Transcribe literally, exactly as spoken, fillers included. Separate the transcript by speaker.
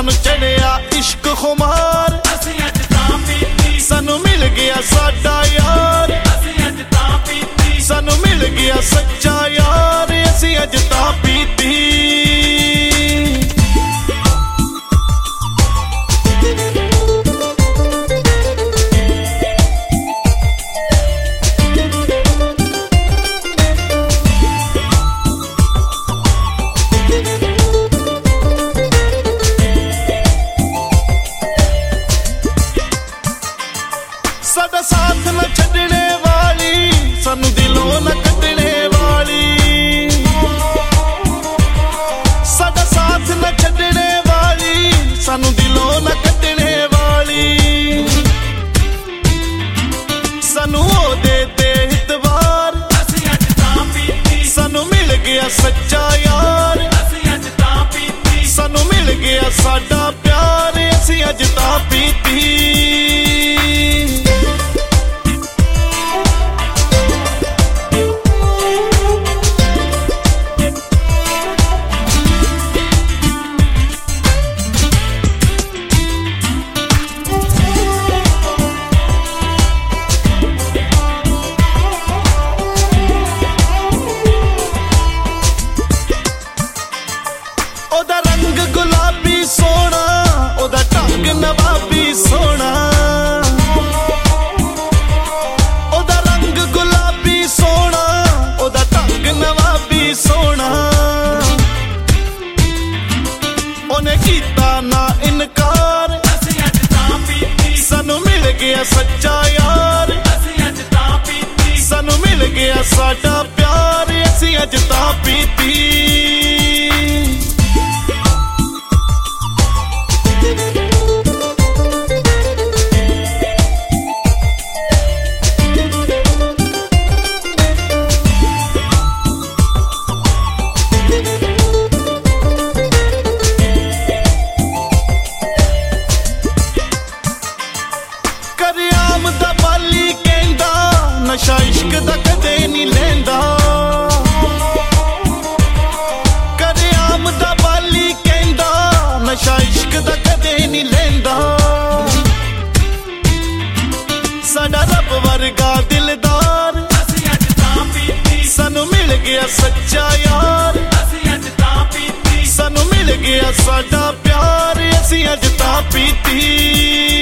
Speaker 1: सानू चढ़िया इश्क खुमार सानू मिल गया साडा यार सानू मिल गया सच्चा यार असी अज तां पीती साडा साथ न छड्डने वाली सानू दिलों न कड्डने वाली साडा साथ न छड्डने वाली सानू दिलों न कड्डने वाली सानू ओदे ते इतबार सानू मिल गया सच्चा यार सानू मिल गया साडा प्यार असी अज तां पीती ओदा रंग गुलाबी सोना ओदा ढंग नवाबी सोना ओदा रंग गुलाबी सोना ओदा ढंग नवाबी सोना ओने कीता ना इनकार सानू मिल गया सच्चा यार सानू मिल गया साडा प्यार असी अज तां पीती नशा इश्क दा कदे नहीं लेंदा कदे आम दा बाली कहंदा नशा इश्क दा कदे नहीं लेंदा साडा रब वर्गा दिलदार सानू मिल गया सच्चा यार सानू मिल गया साडा प्यार असी अज तां पीती